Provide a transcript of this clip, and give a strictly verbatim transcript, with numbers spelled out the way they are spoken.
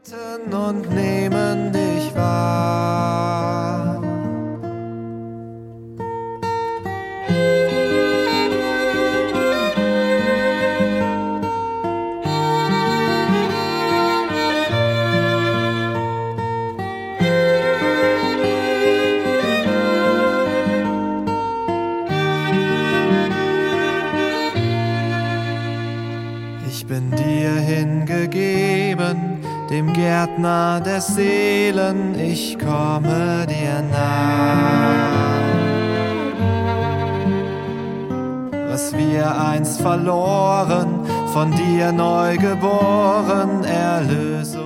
Und nehmen dich wahr. Ich bin dir hingegeben, dem Gärtner der Seelen, ich komme dir nah. Was wir einst verloren, von dir neu geboren, erlöse